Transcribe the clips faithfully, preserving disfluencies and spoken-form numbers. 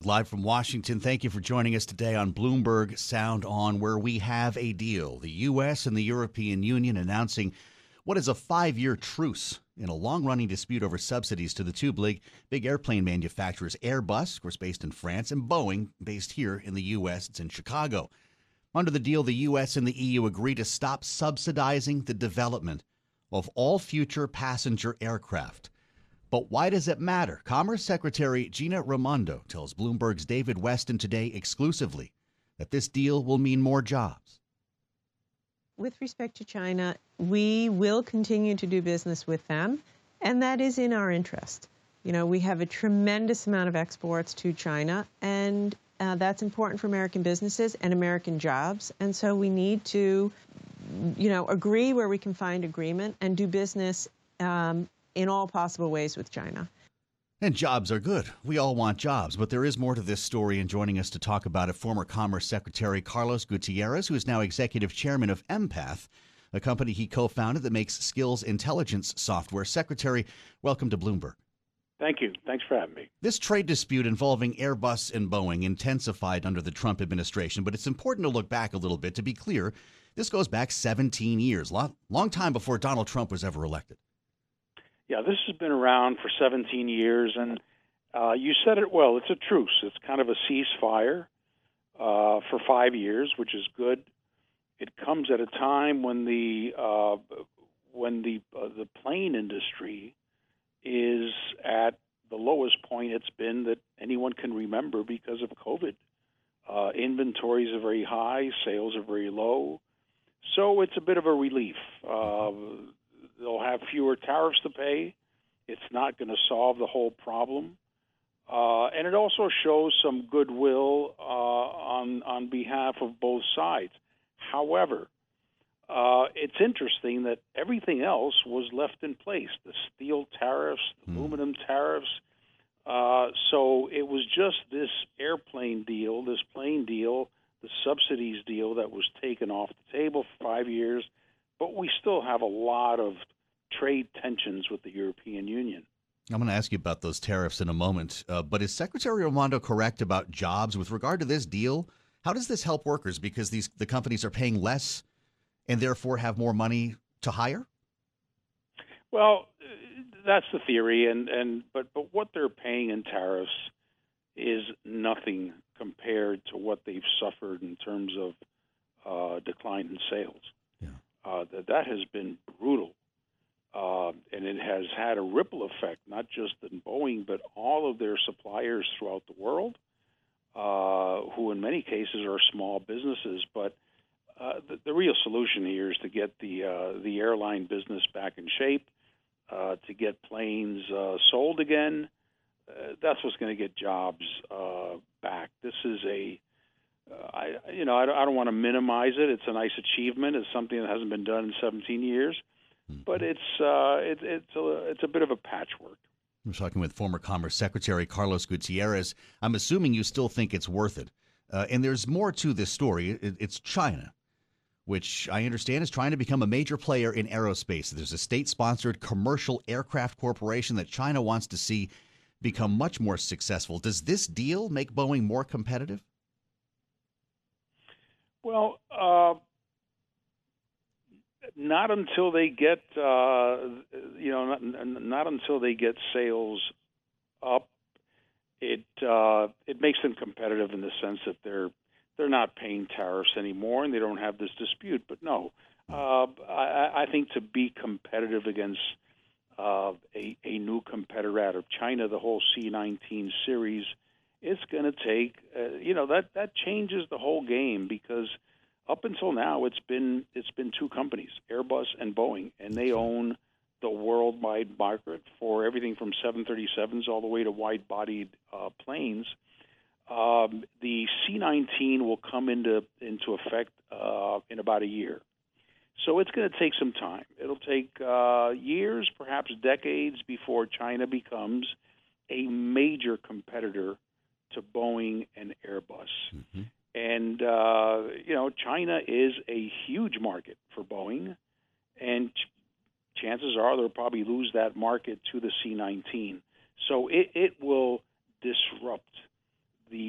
live from Washington. Thank you for joining us today on Bloomberg Sound On, where we have a deal. The U S and the European Union announcing what is a five-year truce in a long-running dispute over subsidies to the two big, big airplane manufacturers, Airbus, of course, based in France, and Boeing, based here in the U S. It's in Chicago. Under the deal, the U S and the E U agree to stop subsidizing the development of all future passenger aircraft. But why does it matter? Commerce Secretary Gina Raimondo tells Bloomberg's David Weston today exclusively that this deal will mean more jobs. With respect to China, we will continue to do business with them, and that is in our interest. You know, we have a tremendous amount of exports to China, and uh, that's important for American businesses and American jobs. And so we need to, you know, agree where we can find agreement and do business um, in all possible ways with China. And jobs are good. We all want jobs, but there is more to this story. And joining us to talk about it, former Commerce Secretary Carlos Gutierrez, who is now executive chairman of Empath, a company he co-founded that makes skills intelligence software. Secretary, welcome to Bloomberg. Thank you. Thanks for having me. This trade dispute involving Airbus and Boeing intensified under the Trump administration, but it's important to look back a little bit. To be clear, this goes back seventeen years, long, long time before Donald Trump was ever elected. Yeah, this has been around for seventeen years, and uh, you said it well. It's a truce. It's kind of a ceasefire uh, for five years, which is good. It comes at a time when the uh, when the uh, the plane industry is at the lowest point it's been that anyone can remember because of COVID. Uh, inventories are very high, sales are very low, so it's a bit of a relief. Uh, They'll have fewer tariffs to pay. It's not going to solve the whole problem. Uh, and it also shows some goodwill uh, on, on behalf of both sides. However, uh, it's interesting that everything else was left in place, the steel tariffs, the mm. aluminum tariffs. Uh, so it was just this airplane deal, this plane deal, the subsidies deal that was taken off the table for five years. But we still have a lot of trade tensions with the European Union. I'm going to ask you about those tariffs in a moment. Uh, but is Secretary Raimondo correct about jobs? With regard to this deal, how does this help workers? Because these the companies are paying less and therefore have more money to hire? Well, that's the theory. And, and but, but what they're paying in tariffs is nothing compared to what they've suffered in terms of uh, decline in sales. Yeah. Uh, that, that has been brutal, uh, and it has had a ripple effect, not just in Boeing, but all of their suppliers throughout the world, uh, who in many cases are small businesses. But uh, the, the real solution here is to get the uh, the airline business back in shape, uh, to get planes uh, sold again. Uh, that's what's going to get jobs uh, back. This is a Uh, I, you know, I don't, I don't want to minimize it. It's a nice achievement. It's something that hasn't been done in seventeen years, but it's uh, it, it's a it's a bit of a patchwork. I'm talking with former Commerce Secretary Carlos Gutierrez. I'm assuming you still think it's worth it, uh, and there's more to this story. It, it's China, which I understand is trying to become a major player in aerospace. There's a state-sponsored commercial aircraft corporation that China wants to see become much more successful. Does this deal make Boeing more competitive? Well, uh, not until they get, uh, you know, not, not until they get sales up. It uh, it makes them competitive in the sense that they're they're not paying tariffs anymore and they don't have this dispute. But no, uh, I, I think to be competitive against uh, a a new competitor out of China, the whole C nineteen series. It's going to take, uh, you know, that, that changes the whole game because up until now it's been it's been two companies, Airbus and Boeing, and they own the worldwide market for everything from seven thirty-sevens all the way to wide-bodied uh, planes. Um, the C nineteen will come into into effect uh, in about a year, so it's going to take some time. It'll take uh, years, perhaps decades, before China becomes a major competitor to Boeing and Airbus. Mm-hmm. And, uh, you know, China is a huge market for Boeing, and ch- chances are they'll probably lose that market to the C nineteen. So it, it will disrupt the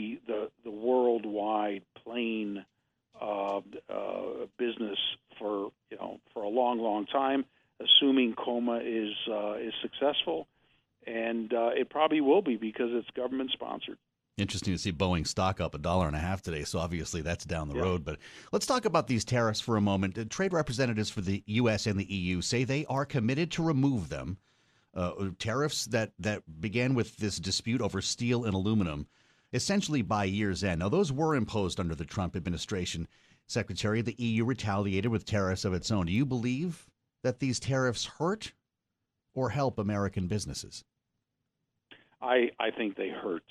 time, assuming COMA is uh, is successful, and uh, it probably will be because it's government sponsored. Interesting to see Boeing stock up a dollar and a half today, so obviously that's down the yeah. road. But let's talk about these tariffs for a moment. Trade representatives for the U S and the E U say they are committed to remove them. Uh, tariffs that, that began with this dispute over steel and aluminum, essentially by year's end. Now, those were imposed under the Trump administration. Secretary, the E U retaliated with tariffs of its own. Do you believe that these tariffs hurt or help American businesses? I, I think they hurt.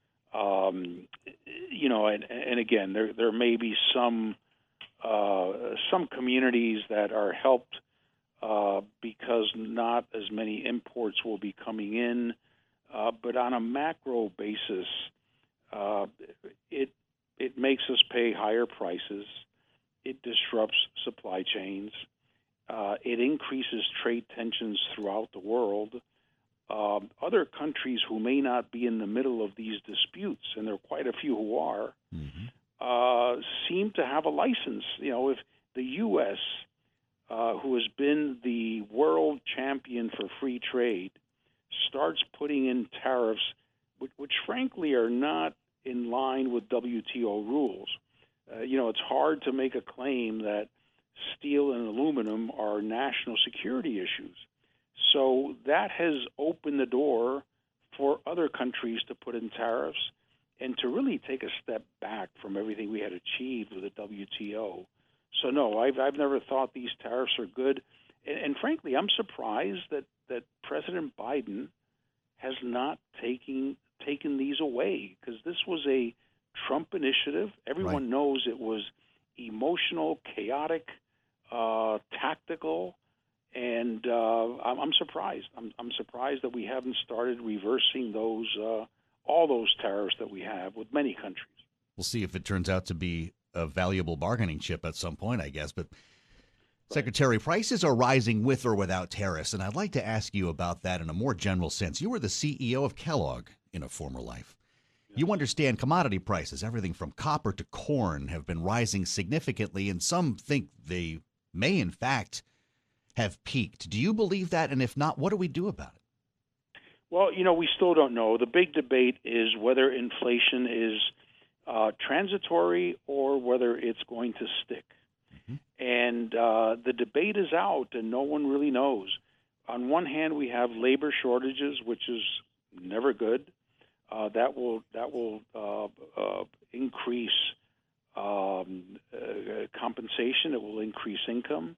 Um, you know, and, and again, there there may be some uh, some communities that are helped uh, because not as many imports will be coming in, uh, but on a macro basis, uh, it it makes us pay higher prices. It disrupts supply chains. Uh, it increases trade tensions throughout the world. Um, other countries who may not be in the middle of these disputes, and there are quite a few who are, mm-hmm. uh, seem to have a license. You know, if the U S, uh, who has been the world champion for free trade, starts putting in tariffs, which, which frankly are not in line with W T O rules. Uh, you know, it's hard to make a claim that steel and aluminum are national security issues. So that has opened the door for other countries to put in tariffs and to really take a step back from everything we had achieved with the W T O. So, no, I've, I've never thought these tariffs are good. And, and frankly, I'm surprised that, that President Biden has not taken, taken these away, because this was a Trump initiative. Everyone right. knows it was emotional, chaotic, uh, tactical. And uh, I'm, I'm surprised. I'm, I'm surprised that we haven't started reversing those uh, all those tariffs that we have with many countries. We'll see if it turns out to be a valuable bargaining chip at some point, I guess. But, right. Secretary, prices are rising with or without tariffs, and I'd like to ask you about that in a more general sense. You were the C E O of Kellogg in a former life. Yeah. You understand commodity prices, everything from copper to corn, have been rising significantly, and some think they may, in fact, have peaked. Do you believe that? And if not, what do we do about it? Well, you know, we still don't know. The big debate is whether inflation is uh, transitory or whether it's going to stick. Mm-hmm. And uh, the debate is out, and no one really knows. On one hand, we have labor shortages, which is never good. Uh, that will that will uh, uh, increase um, uh, compensation. It will increase income.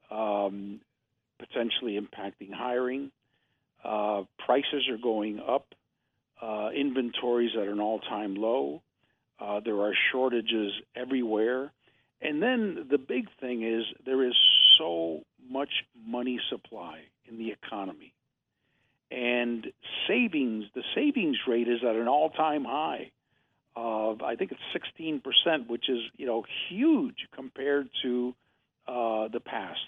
Um, potentially impacting hiring. Uh, prices are going up. Uh, inventories at an all-time low. Uh, there are shortages everywhere. And then the big thing is there is so much money supply in the economy. And savings, the savings rate is at an all-time high. Uh, I think it's sixteen percent, which is, you know, huge compared to uh, the past.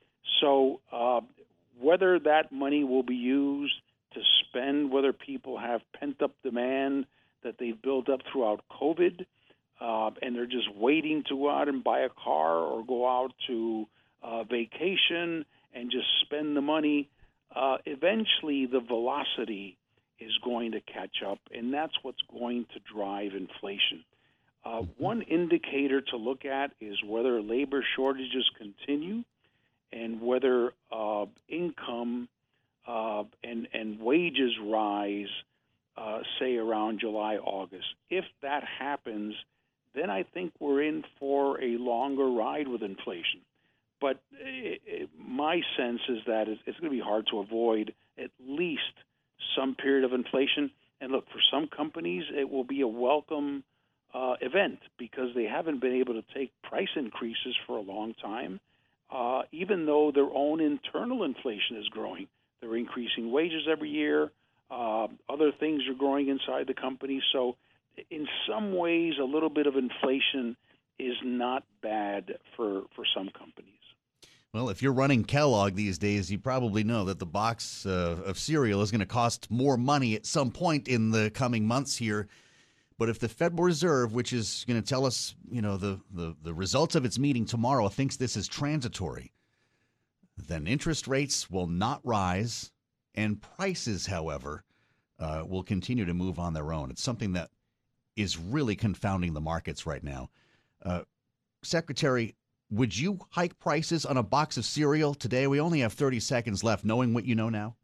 So uh, whether that money will be used to spend, whether people have pent-up demand that they've built up throughout COVID, uh, and they're just waiting to go out and buy a car or go out to uh, vacation and just spend the money, uh, eventually the velocity is going to catch up, and that's what's going to drive inflation. Uh, one indicator to look at is whether labor shortages continue, and whether uh, income uh, and, and wages rise, uh, say, around July, August. If that happens, then I think we're in for a longer ride with inflation. But it, it, my sense is that it's, it's going to be hard to avoid at least some period of inflation. And look, for some companies, it will be a welcome uh, event because they haven't been able to take price increases for a long time. Uh, even though their own internal inflation is growing. They're increasing wages every year. Uh, other things are growing inside the company. So in some ways, a little bit of inflation is not bad for, for some companies. Well, if you're running Kellogg these days, you probably know that the box uh, of cereal is going to cost more money at some point in the coming months here. But if the Federal Reserve, which is going to tell us, you know, the, the, the results of its meeting tomorrow, thinks this is transitory, then interest rates will not rise, and prices, however, uh, will continue to move on their own. It's something that is really confounding the markets right now. Uh, Secretary, would you hike prices on a box of cereal today? We only have thirty seconds left, knowing what you know now.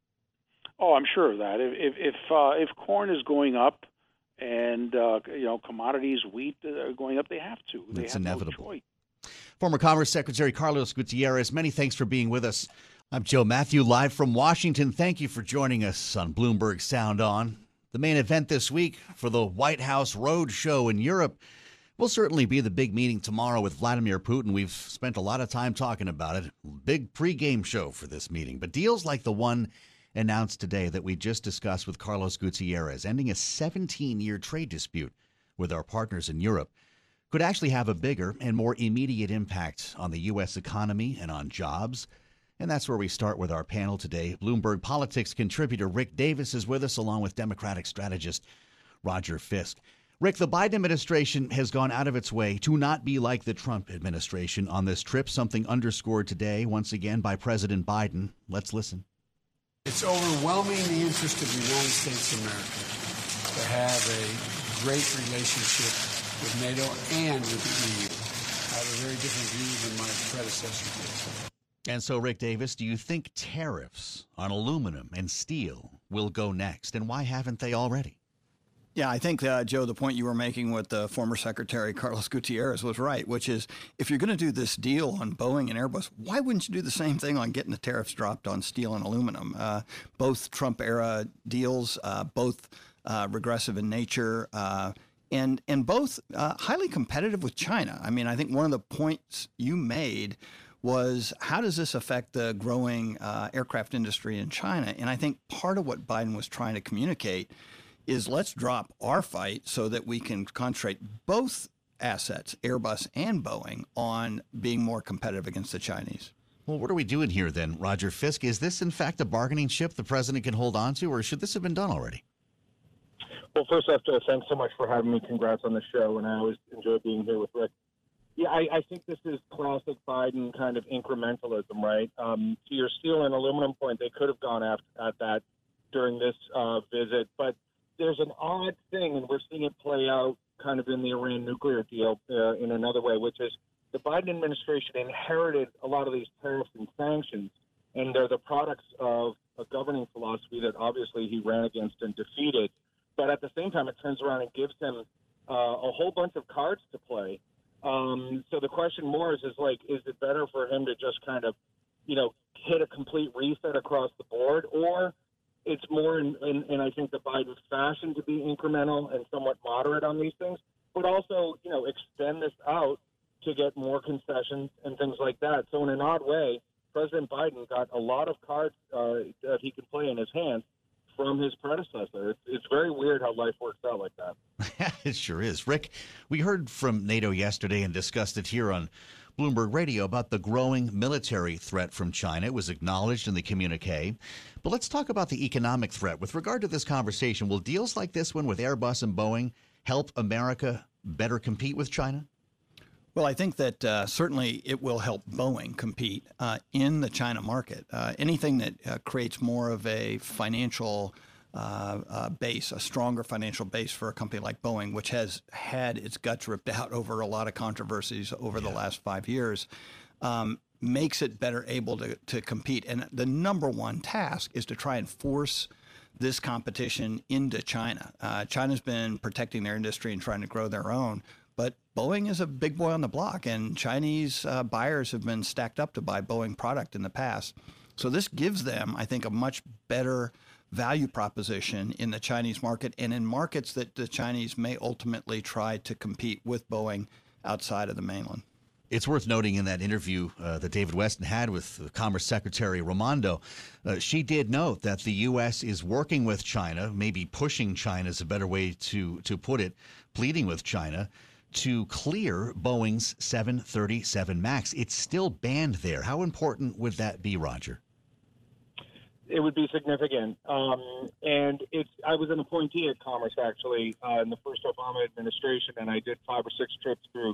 Oh, I'm sure of that. If if if, uh, if corn is going up and uh, you know commodities, wheat are going up, they have to. They It's have inevitable. No choice. Former Commerce Secretary Carlos Gutierrez, many thanks for being with us. I'm Joe Matthew, live from Washington. Thank you for joining us on Bloomberg Sound On. The main event this week for the White House road show in Europe will certainly be the big meeting tomorrow with Vladimir Putin. We've spent a lot of time talking about it. Big pregame show for this meeting. But deals like the one announced today that we just discussed with Carlos Gutierrez, ending a seventeen-year trade dispute with our partners in Europe, could actually have a bigger and more immediate impact on the U S economy and on jobs. And that's where we start with our panel today. Bloomberg Politics contributor Rick Davis is with us, along with Democratic strategist Roger Fisk. Rick, the Biden administration has gone out of its way to not be like the Trump administration on this trip, something underscored today once again by President Biden. Let's listen. It's overwhelming the interest of the United States of America to have a great relationship with NATO and with the E U. I have a very different view than my predecessor did. And so, Rick Davis, do you think tariffs on aluminum and steel will go next? And why haven't they already? Yeah, I think, uh, Joe, the point you were making with the former Secretary Carlos Gutierrez was right, which is if you're going to do this deal on Boeing and Airbus, why wouldn't you do the same thing on getting the tariffs dropped on steel and aluminum? Uh, both Trump-era deals, uh, both uh, regressive in nature, uh, and and both uh, highly competitive with China. I mean, I think one of the points you made was how does this affect the growing uh, aircraft industry in China? And I think part of what Biden was trying to communicate is let's drop our fight so that we can concentrate both assets, Airbus and Boeing, on being more competitive against the Chinese. Well, what are we doing here then, Roger Fisk? Is this, in fact, a bargaining chip the president can hold on to, or should this have been done already? Well, first off, Joe, thanks so much for having me. Congrats on the show, and I always enjoy being here with Rick. Yeah, I, I think this is classic Biden kind of incrementalism, right? Um, to your steel and aluminum point, they could have gone after, at that during this uh, visit, but there's an odd thing, and we're seeing it play out kind of in the Iran nuclear deal uh, in another way, which is the Biden administration inherited a lot of these tariffs and sanctions, and they're the products of a governing philosophy that obviously he ran against and defeated. But at the same time, it turns around and gives him uh, a whole bunch of cards to play. Um, so the question more is, is like, is it better for him to just kind of, you know, hit a complete reset across the board, or it's more in, in, in, I think, the Biden fashion to be incremental and somewhat moderate on these things, but also, you know, extend this out to get more concessions and things like that. So in an odd way, President Biden got a lot of cards uh, that he can play in his hands from his predecessor. It's, it's very weird how life works out like that. It sure is. Rick, we heard from NATO yesterday and discussed it here on Bloomberg Radio about the growing military threat from China. It was acknowledged in the communique. But let's talk about the economic threat. With regard to this conversation, will deals like this one with Airbus and Boeing help America better compete with China? Well, I think that uh, certainly it will help Boeing compete uh, in the China market. Uh, anything that uh, creates more of a financial uh, uh, base, a stronger financial base for a company like Boeing, which has had its guts ripped out over a lot of controversies over yeah. the last five years, um, makes it better able to, to compete. And the number one task is to try and force this competition into China. Uh, China's been protecting their industry and trying to grow their own. But Boeing is a big boy on the block, and Chinese uh, buyers have been stacked up to buy Boeing product in the past. So this gives them, I think, a much better value proposition in the Chinese market and in markets that the Chinese may ultimately try to compete with Boeing outside of the mainland. It's worth noting in that interview uh, that David Weston had with Commerce Secretary Raimondo, uh, she did note that the U S is working with China, maybe pushing China is a better way to, to put it, pleading with China to clear Boeing's seven thirty-seven MAX. It's still banned there. How important would that be, Roger? It would be significant. Um, and it's, I was an appointee at Commerce, actually, uh, in the first Obama administration, and I did five or six trips through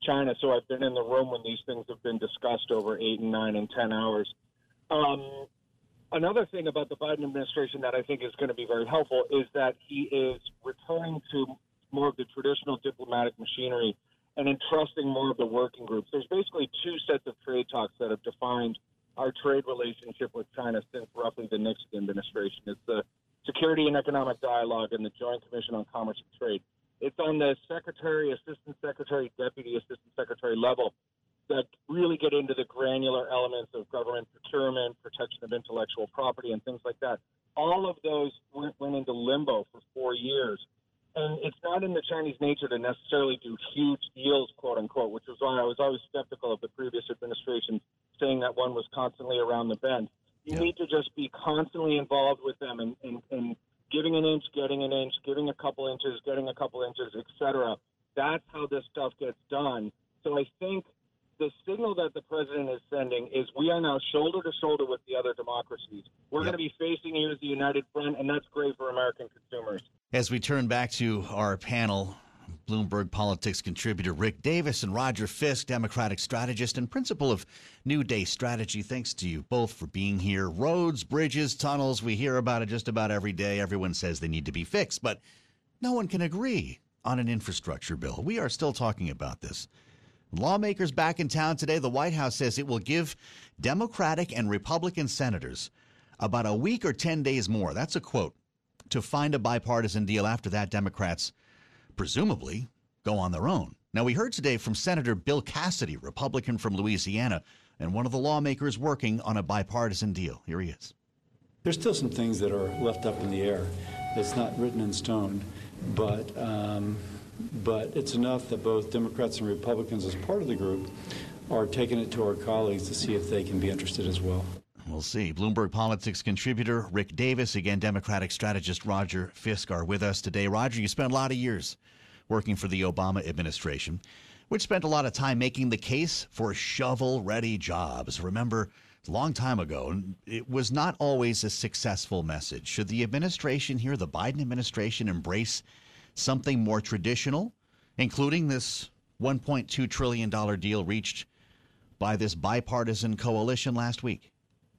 China, so I've been in the room when these things have been discussed over eight and nine and ten hours. Um, another thing about the Biden administration that I think is going to be very helpful is that he is returning to more of the traditional diplomatic machinery and entrusting more of the working groups. There's basically two sets of trade talks that have defined our trade relationship with China since roughly the Nixon administration. It's the Security and Economic Dialogue and the Joint Commission on Commerce and Trade. It's on the secretary, assistant secretary, deputy assistant secretary level that really get into the granular elements of government procurement, protection of intellectual property, and things like that. All of those went, went into limbo for four years. And it's not in the Chinese nature to necessarily do huge deals, quote unquote, which was why I was always skeptical of the previous administration saying that one was constantly around the bend. You yeah. need to just be constantly involved with them and, and, and giving an inch, getting an inch, giving a couple inches, getting a couple inches, et cetera. That's how this stuff gets done. So I think the signal that the president is sending is we are now shoulder to shoulder with the other democracies. We're yep. going to be facing you as the united front, and that's great for American consumers. As we turn back to our panel, Bloomberg Politics contributor Rick Davis and Roger Fisk, Democratic strategist and principal of New Day Strategy. Thanks to you both for being here. Roads, bridges, tunnels, we hear about it just about every day. Everyone says they need to be fixed, but no one can agree on an infrastructure bill. We are still talking about this. Lawmakers back in town today. The White House says it will give Democratic and Republican senators about a week or ten days more. That's a quote. To find a bipartisan deal. After that, Democrats presumably go on their own. Now, we heard today from Senator Bill Cassidy, Republican from Louisiana, and one of the lawmakers working on a bipartisan deal. Here he is. There's still some things that are left up in the air. It's not written in stone, but um, but it's enough that both Democrats and Republicans, as part of the group, are taking it to our colleagues to see if they can be interested as well. We'll see. Bloomberg Politics contributor Rick Davis, again, Democratic strategist Roger Fisk are with us today. Roger, you spent a lot of years working for the Obama administration, which spent a lot of time making the case for shovel-ready jobs. Remember, a long time ago, it was not always a successful message. Should the administration here, the Biden administration, embrace something more traditional, including this one point two trillion dollars deal reached by this bipartisan coalition last week?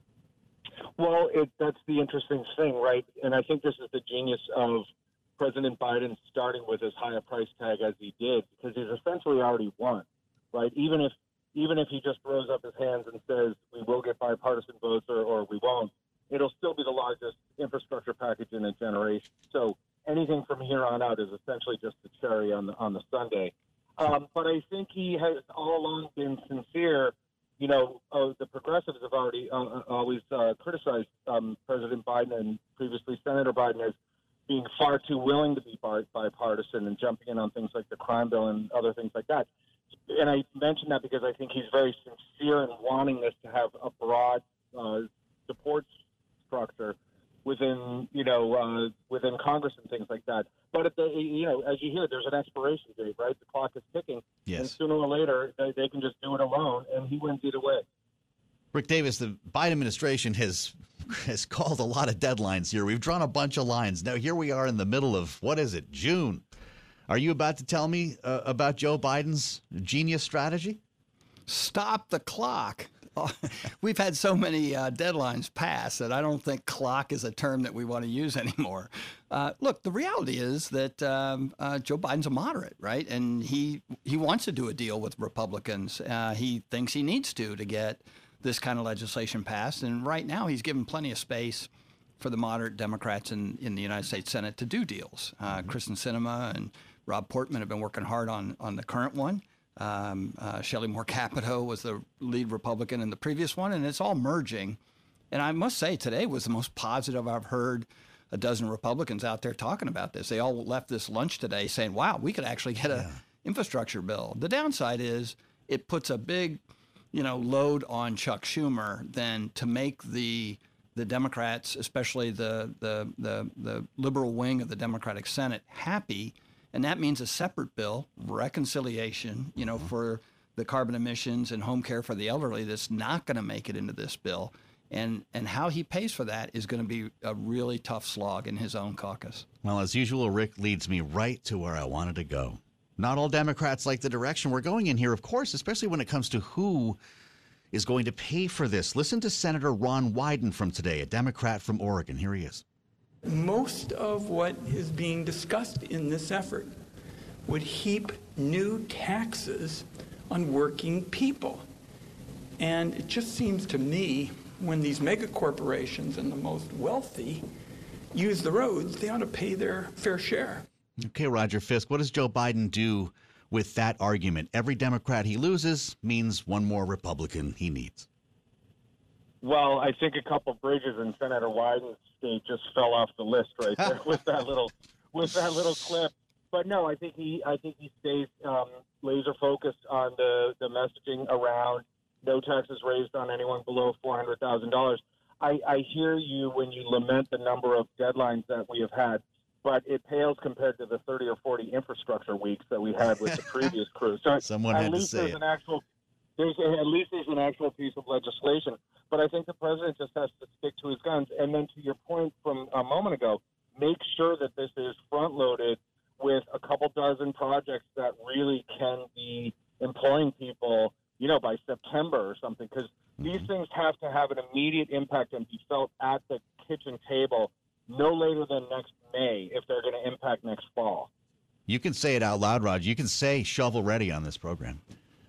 Well, it, that's the interesting thing, right? And I think this is the genius of President Biden starting with as high a price tag as he did, because he's essentially already won, right? Even if even if he just throws up his hands and says we will get bipartisan votes or, or we won't, it'll still be the largest infrastructure package in a generation. So anything from here on out is essentially just the cherry on the on the sundae. Um, but I think he has all along been sincere. You know, uh, the progressives have already uh, always uh, criticized um, President Biden and previously Senator Biden as being far too willing to be bipartisan and jumping in on things like the crime bill and other things like that. And I mention that because I think he's very sincere in wanting this to have a broad uh, support structure within, you know, uh, within Congress and things like that. But, at the, you know, as you hear, there's an expiration date, right? The clock is ticking. Yes. And sooner or later, they, they can just do it alone, and he wins either way. Rick Davis, the Biden administration has has called a lot of deadlines here. We've drawn a bunch of lines. Now, here we are in the middle of, what is it, June. Are you about to tell me uh, about Joe Biden's genius strategy? Stop the clock. We've had so many uh, deadlines pass that I don't think clock is a term that we want to use anymore. Uh, look, the reality is that um, uh, Joe Biden's a moderate, right? And he he wants to do a deal with Republicans. Uh, he thinks he needs to to get this kind of legislation passed. And right now he's given plenty of space for the moderate Democrats in, in the United States Senate to do deals. Uh, mm-hmm. Kristen Sinema and Rob Portman have been working hard on, on the current one. Um, uh, Shelley Moore Capito was the lead Republican in the previous one, and it's all merging. And I must say today was the most positive I've heard a dozen Republicans out there talking about this. They all left this lunch today saying, wow, we could actually get an yeah. infrastructure bill. The downside is it puts a big, you know, load on Chuck Schumer then to make the the Democrats, especially the the the, the liberal wing of the Democratic Senate, happy. And that means a separate bill, reconciliation, you know, mm-hmm. for the carbon emissions and home care for the elderly that's not going to make it into this bill. And and how he pays for that is going to be a really tough slog in his own caucus. Well, as usual, Rick leads me right to where I wanted to go. Not all Democrats like the direction we're going in here, of course, especially when it comes to who is going to pay for this. Listen to Senator Ron Wyden from today, a Democrat from Oregon. Here he is. Most of what is being discussed in this effort would heap new taxes on working people. And it just seems to me when these mega corporations and the most wealthy use the roads, they ought to pay their fair share. Okay, Roger Fisk, what does Joe Biden do with that argument? Every Democrat he loses means one more Republican he needs. Well, I think a couple bridges in Senator Wyden's state just fell off the list right there with that little with that little clip. But no, I think he I think he stays um, laser focused on the, the messaging around no taxes raised on anyone below four hundred thousand dollars. I, I hear you when you lament the number of deadlines that we have had, but it pales compared to the thirty or forty infrastructure weeks that we had with the previous crew. So Someone at had to least say there's it. an actual there's at least there's an actual piece of legislation. But I think the president just has to stick to his guns. And then to your point from a moment ago, make sure that this is front loaded with a couple dozen projects that really can be employing people, you know, by September or something, because these things have to have an immediate impact and be felt at the kitchen table no later than next May if they're going to impact next fall. You can say it out loud, Roger. You can say shovel ready on this program.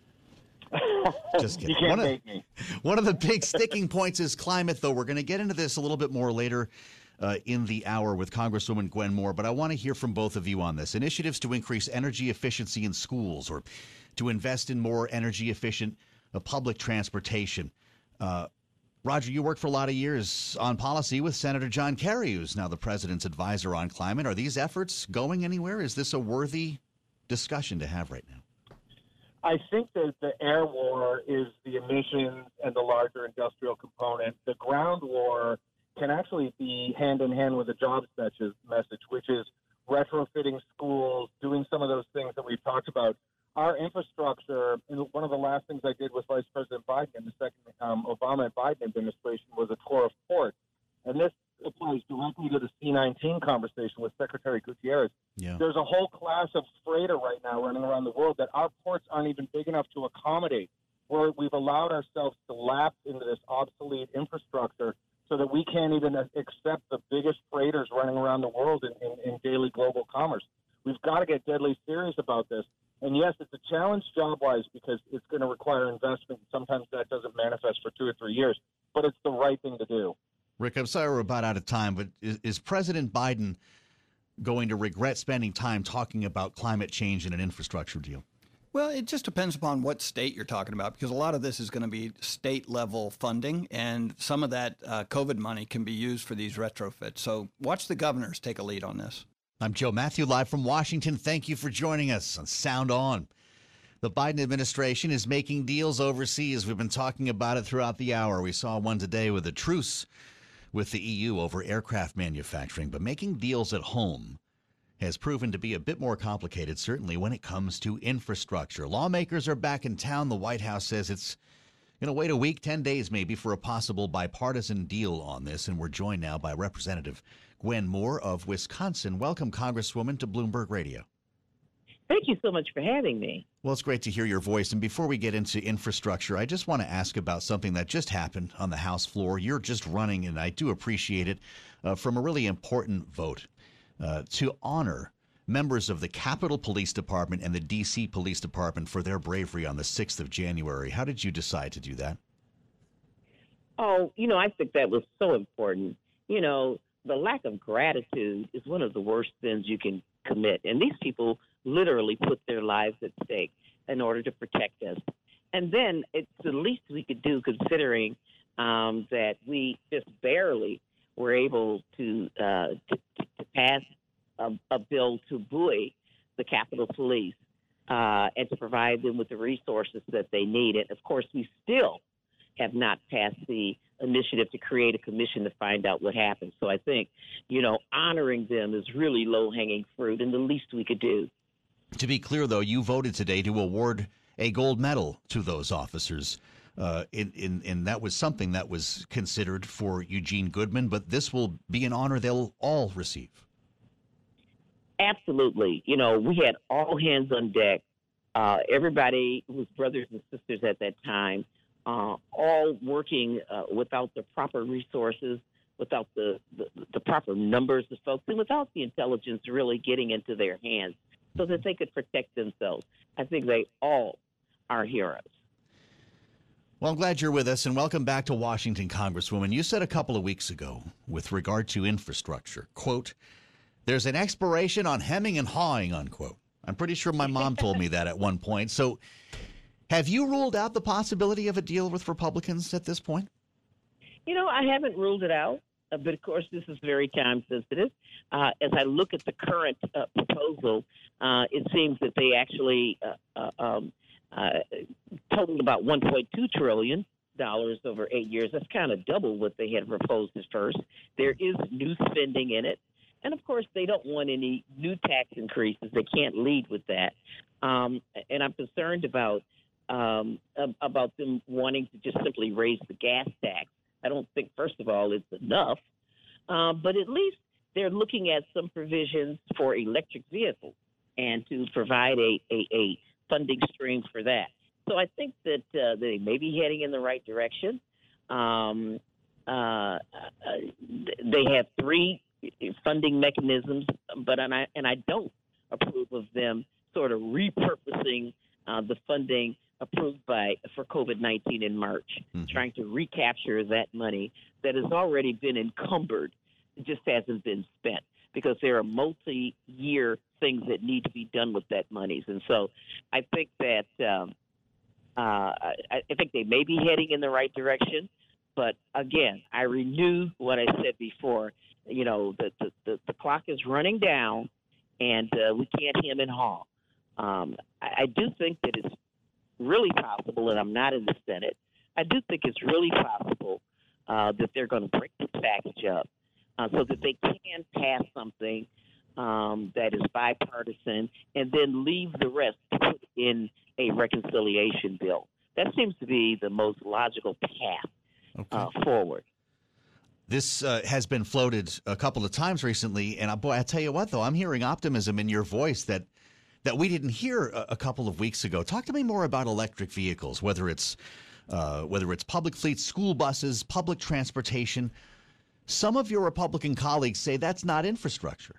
Just kidding. You can't one, of, make me. one of the big sticking points is climate, though. We're going to get into this a little bit more later uh, in the hour with Congresswoman Gwen Moore, but I want to hear from both of you on this. Initiatives to increase energy efficiency in schools or to invest in more energy efficient uh, public transportation. Uh, Roger, you worked for a lot of years on policy with Senator John Kerry, who's now the president's advisor on climate. Are these efforts going anywhere? Is this a worthy discussion to have right now? I think that the air war is the emissions and the larger industrial component. The ground war can actually be hand in hand with the jobs message, which is retrofitting schools, doing some of those things that we've talked about. Our infrastructure, and one of the last things I did with Vice President Biden in the second um, Obama and Biden administration was a tour of ports. And this applies directly to the C nineteen conversation with Secretary Gutierrez. Yeah. There's a whole class of freighter right now running around the world that our ports aren't even big enough to accommodate, where we've allowed ourselves to lapse into this obsolete infrastructure so that we can't even accept the biggest freighters running around the world in, in, in daily global commerce. We've got to get deadly serious about this. And yes, it's a challenge job-wise because it's going to require investment. Sometimes that doesn't manifest for two or three years, but it's the right thing to do. Rick, I'm sorry we're about out of time, but is, is President Biden going to regret spending time talking about climate change and an infrastructure deal? Well, it just depends upon what state you're talking about, because a lot of this is going to be state-level funding, and some of that uh, COVID money can be used for these retrofits. So watch the governors take a lead on this. I'm Joe Matthew, live from Washington. Thank you for joining us on Sound On. The Biden administration is making deals overseas. We've been talking about it throughout the hour. We saw one today with a truce with the E U over aircraft manufacturing, but making deals at home has proven to be a bit more complicated, certainly when it comes to infrastructure. Lawmakers are back in town. The White House says it's going to wait a week, ten days maybe, for a possible bipartisan deal on this, and we're joined now by Representative Gwen Moore of Wisconsin. Welcome, Congresswoman, to Bloomberg Radio. Thank you so much for having me. Well, it's great to hear your voice. And before we get into infrastructure, I just want to ask about something that just happened on the House floor. You're just running, and I do appreciate it, uh, from a really important vote uh, to honor members of the Capitol Police Department and the D C Police Department for their bravery on the sixth of January. How did you decide to do that? Oh, you know, I think that was so important. You know, the lack of gratitude is one of the worst sins you can commit. And these people literally put their lives at stake in order to protect us. And then it's the least we could do, considering um, that we just barely were able to uh, to, to pass a, a bill to buoy the Capitol Police uh, and to provide them with the resources that they need. And, of course, we still have not passed the initiative to create a commission to find out what happened. So I think, you know, honoring them is really low-hanging fruit and the least we could do. To be clear, though, you voted today to award a gold medal to those officers. Uh, in, in, and that was something that was considered for Eugene Goodman, but this will be an honor they'll all receive. Absolutely. You know, we had all hands on deck. Uh, everybody was brothers and sisters at that time, uh, all working uh, without the proper resources, without the, the, the proper numbers of folks, and without the intelligence really getting into their hands so that they could protect themselves. I think they all are heroes. Well, I'm glad you're with us, and welcome back to Washington, Congresswoman. You said a couple of weeks ago, with regard to infrastructure, quote, there's an expiration on hemming and hawing, unquote. I'm pretty sure my mom told me that at one point. So have you ruled out the possibility of a deal with Republicans at this point? You know, I haven't ruled it out, uh, but of course this is very time sensitive. Uh, as I look at the current uh, proposal, uh, it seems that they actually uh, uh, um, uh, totaled about one point two trillion dollars over eight years. That's kind of double what they had proposed at first. There is new spending in it. And, of course, they don't want any new tax increases. They can't lead with that. Um, and I'm concerned about um, about them wanting to just simply raise the gas tax. I don't think, first of all, it's enough. Uh, but at least they're looking at some provisions for electric vehicles and to provide a, a, a funding stream for that. So I think that uh, they may be heading in the right direction. Um, uh, they have three funding mechanisms, but and I and I don't approve of them sort of repurposing uh, the funding approved by for COVID nineteen in March, mm-hmm. trying to recapture that money that has already been encumbered. It just hasn't been spent because there are multi-year things that need to be done with that monies. And so I think that um, uh, I, I think they may be heading in the right direction. But again, I renew what I said before. You know, the, the, the, the clock is running down, and uh, we can't hem and haw. Um, I, I do think that it's really possible, and I'm not in the Senate, I do think it's really possible uh, that they're going to break this package up uh, so that they can pass something um, that is bipartisan and then leave the rest to put in a reconciliation bill. That seems to be the most logical path okay. uh, forward. This uh, has been floated a couple of times recently, and uh, boy, I tell you what, though, I'm hearing optimism in your voice that that we didn't hear a, a couple of weeks ago. Talk to me more about electric vehicles, whether it's uh, whether it's public fleets, school buses, public transportation. Some of your Republican colleagues say that's not infrastructure.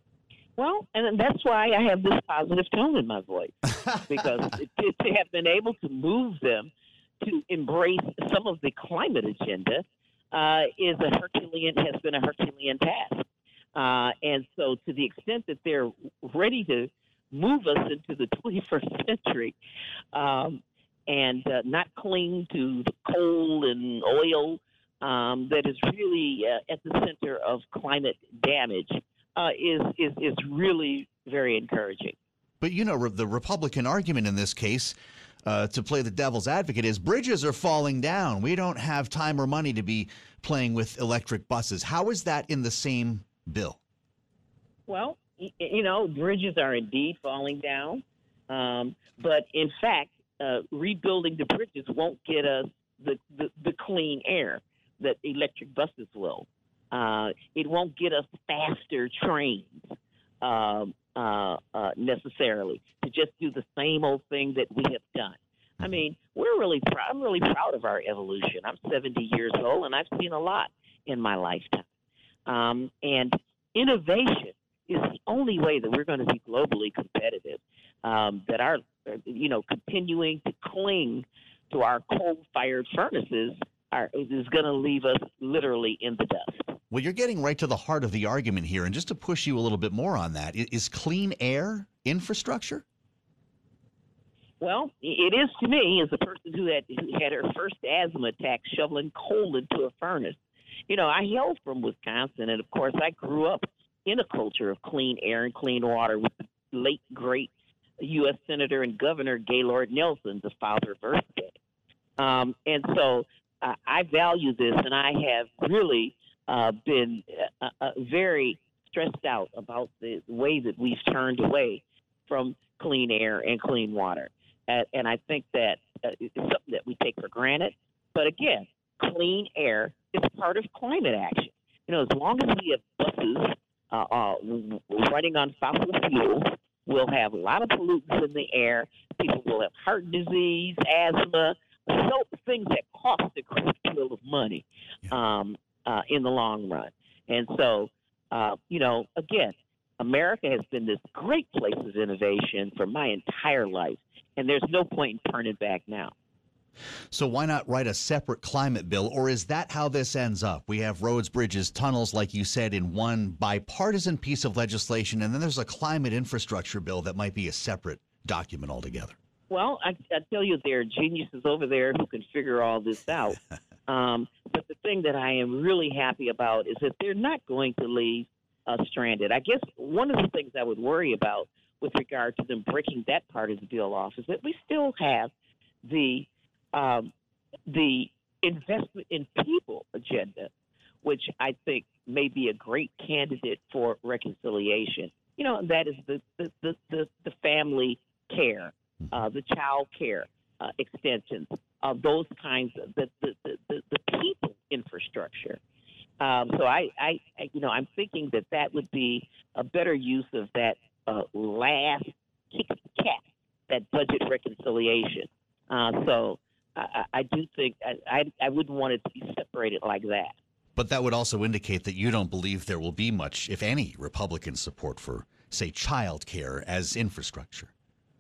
Well, and that's why I have this positive tone in my voice, because to, to have been able to move them to embrace some of the climate agenda Uh, is a Herculean, has been a Herculean task. Uh, and so to the extent that they're ready to move us into the twenty-first century um, and uh, not cling to the coal and oil um, that is really uh, at the center of climate damage uh, is, is, is really very encouraging. But, you know, the Republican argument in this case, Uh, to play the devil's advocate, is bridges are falling down. We don't have time or money to be playing with electric buses. How is that in the same bill? Well, you know, bridges are indeed falling down. Um, but in fact, uh, rebuilding the bridges won't get us the, the, the clean air that electric buses will. Uh, it won't get us faster trains um, uh, uh, necessarily to just do the same old thing that we have done. I mean, we're really proud. I'm really proud of our evolution. I'm seventy years old, and I've seen a lot in my lifetime. Um, and innovation is the only way that we're going to be globally competitive. Um, that our, you know, continuing to cling to our coal-fired furnaces are, is going to leave us literally in the dust. Well, you're getting right to the heart of the argument here. And just to push you a little bit more on that, is clean air infrastructure? Well, it is to me, as a person who had, who had her first asthma attack shoveling coal into a furnace. You know, I hail from Wisconsin, and, of course, I grew up in a culture of clean air and clean water with the late, great U S Senator and Governor Gaylord Nelson, the father of Earth Day. Um, and so uh, I value this, and I have really uh, been uh, uh, very stressed out about the way that we've turned away from clean air and clean water. Uh, and I think that uh, it's something that we take for granted. But again, clean air is part of climate action. You know, as long as we have buses uh, uh, running on fossil fuels. We'll have a lot of pollutants in the air. People will have heart disease, asthma, so things that cost a great deal of money um, uh, in the long run. And so, uh, you know, again, America has been this great place of innovation for my entire life, and there's no point in turning back now. So why not write a separate climate bill, or is that how this ends up? We have roads, bridges, tunnels, like you said, in one bipartisan piece of legislation, and then there's a climate infrastructure bill that might be a separate document altogether. Well, I, I tell you, there are geniuses over there who can figure all this out. um, but the thing that I am really happy about is that they're not going to leave us stranded. I guess one of the things I would worry about with regard to them breaking that part of the bill off is that we still have the Um, the investment in people agenda, which I think may be a great candidate for reconciliation. You know, and that is the the, the, the, the family care, uh, the child care uh, extensions, uh, those kinds of the the, the, the, the people infrastructure. Um, so I, I, I, you know, I'm thinking that that would be a better use of that uh, last kick of the cat, that budget reconciliation. Uh, so. I, I do think I, I, I wouldn't want it to be separated like that. But that would also indicate that you don't believe there will be much, if any, Republican support for, say, child care as infrastructure.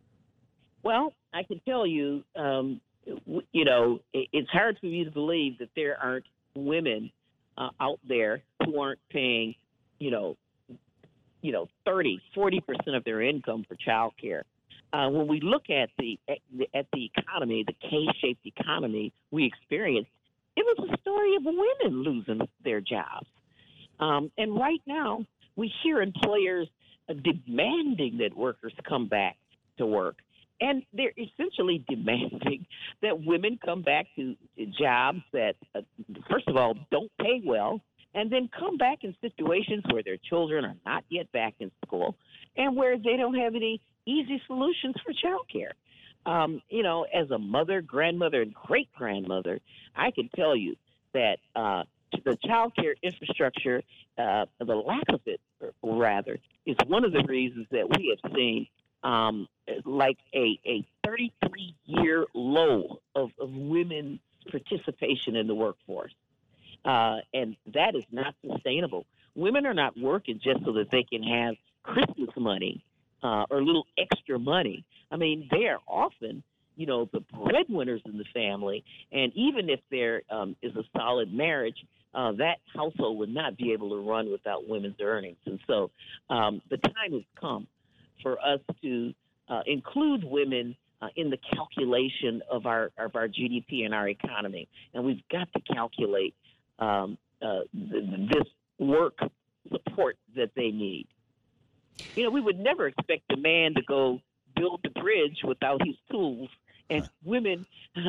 Well, I can tell you, um, you know, it, it's hard for me to believe that there aren't women uh, out there who aren't paying, you know, you know, thirty, forty percent of their income for child care. Uh, when we look at the at the economy, the K-shaped economy we experienced, it was a story of women losing their jobs. Um, and right now, we hear employers uh, demanding that workers come back to work. And they're essentially demanding that women come back to jobs that, uh, first of all, don't pay well, and then come back in situations where their children are not yet back in school and where they don't have any easy solutions for child care. Um, you know, as a mother, grandmother, and great-grandmother, I can tell you that uh, the child care infrastructure, uh, the lack of it, rather, is one of the reasons that we have seen um, like a, a thirty-three-year low of, of women's participation in the workforce. Uh, and that is not sustainable. Women are not working just so that they can have Christmas money uh, or a little extra money. I mean, they are often, you know, the breadwinners in the family. And even if there um, is a solid marriage, uh, that household would not be able to run without women's earnings. And so um, the time has come for us to uh, include women uh, in the calculation of our of our G D P and our economy. And we've got to calculate um, uh, th- this work support that they need. You know, we would never expect a man to go build the bridge without his tools. And women,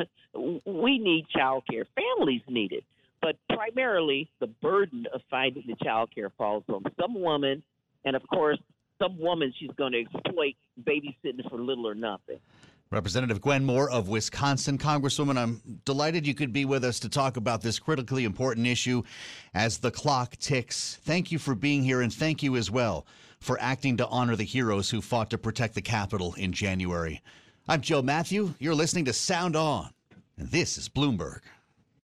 we need child care. Families need it. But primarily, the burden of finding the child care falls on some woman. And, of course, some woman she's going to exploit babysitting for little or nothing. Representative Gwen Moore of Wisconsin. Congresswoman, I'm delighted you could be with us to talk about this critically important issue as the clock ticks. Thank you for being here, and thank you as well for acting to honor the heroes who fought to protect the Capitol in January. I'm Joe Matthew. You're listening to Sound On, and this is Bloomberg.